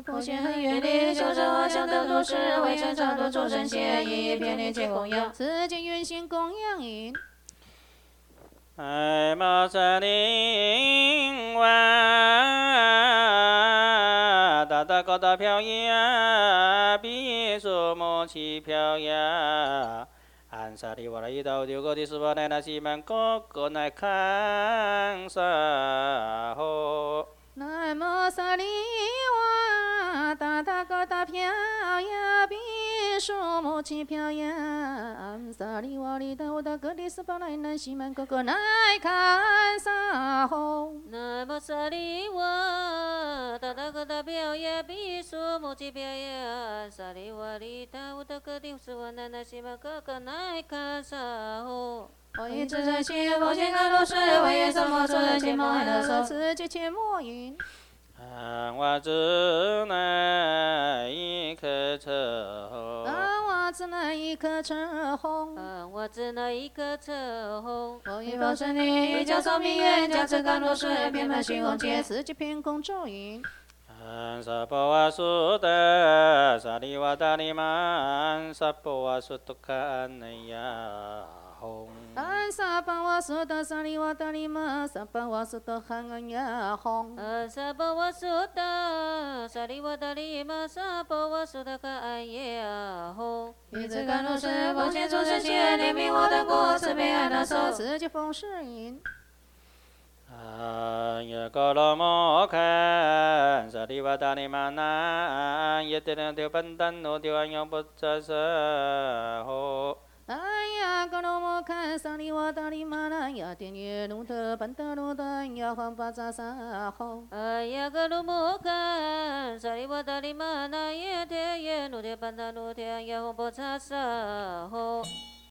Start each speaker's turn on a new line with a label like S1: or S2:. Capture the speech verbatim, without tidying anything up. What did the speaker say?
S1: 普贤恒愿力，修正我想得度世，为成超度众生协议，遍连皆供养。此皆愿心供养因。
S2: 爱摩萨林哇，达达高达飘呀，比苏摩奇飘呀。安萨利瓦拉伊道丢个的斯巴奈那西曼哥哥奈康萨吼。
S1: 南无萨利瓦，达达高达飘呀，比苏摩奇飘呀。安萨利瓦里达乌达格里斯巴奈那西曼哥哥奈康萨吼。
S3: 南无萨利瓦，达达高达飘呀，比苏摩奇飘呀。安萨利瓦里达乌达格里斯巴奈那西曼哥哥奈康萨吼。
S1: 我以至真心，佛心甘露水，为愿三摩尊，切莫爱的受持，切切莫因。
S2: 安瓦之奈一颗车吼。
S1: 安瓦之奈一颗车红。
S3: 安瓦之奈一颗车红。
S1: 我以佛身力，教授明愿，加持甘露水，遍满虚空界，此即偏空咒因。
S2: 安萨婆瓦苏达萨利瓦达利玛安萨婆瓦苏图卡安内亚吽。
S1: 安萨巴瓦苏达萨利瓦达利玛萨巴瓦苏达汉安呀吽。
S3: 安萨巴瓦苏达萨利瓦达利玛萨巴瓦苏达汉安呀吽。
S1: 以此甘露水，奉献众生心，怜悯我等过，慈悲爱那受，此即奉事因。
S2: 安耶高罗摩堪萨利瓦达利玛那安耶德那丢班丹诺丢安ယော菩萨萨吼。
S1: 安呀格罗摩堪萨利瓦达利玛那呀典耶努特班达罗达呀黄巴扎萨吼。
S3: 安呀格罗摩堪萨利瓦达利玛那耶典耶努特班达罗达呀黄巴扎萨吼。